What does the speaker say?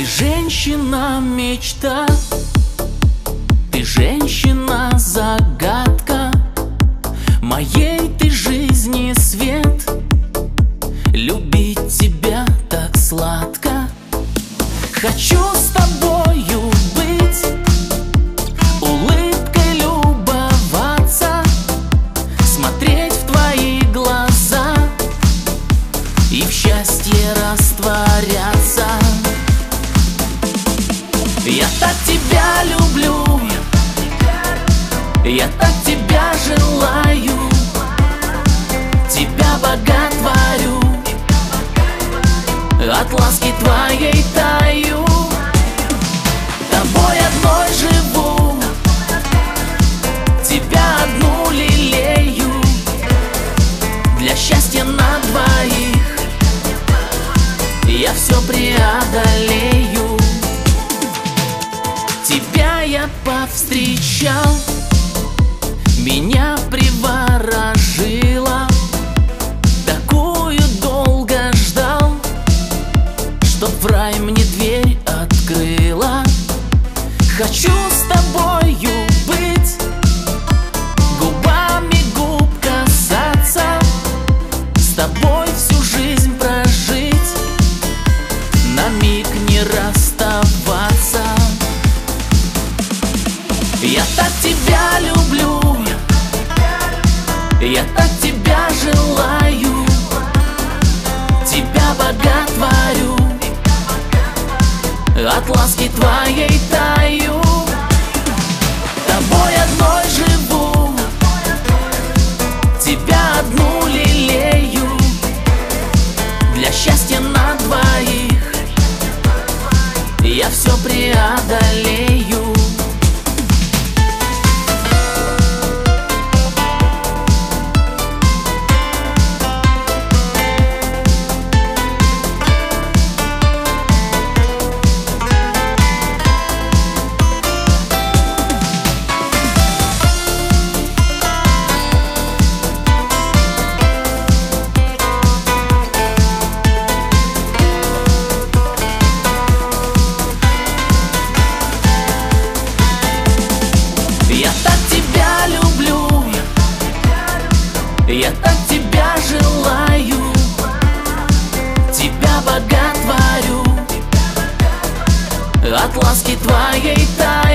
женщина-мечта, ты женщина-загадка моей ты жизни свет. Любить тебя так сладко. Хочу с тобою быть, улыбкой любоваться, смотреть в твои глаза и в счастье растворяться. Я так тебя люблю, я так тебя желаю, тебя боготворю, от ласки твоей таю. Тобой одной живу, тебя одну лелею, для счастья на двоих я все преодолею. Тебя я повстречал, меня приворожила, такую долго ждал, чтоб в рай мне дверь открыла. Хочу с тобою быть, губами губ касаться, с тобой всю жизнь прожить, на миг не расставаться. Я так тебя люблю, я так тебя желаю, тебя боготворю, от ласки твоей таю. Тобой одной живу, тебя одну лелею, для счастья на двоих я все преодолею. Я так тебя желаю, тебя боготворю, от ласки твоей таю.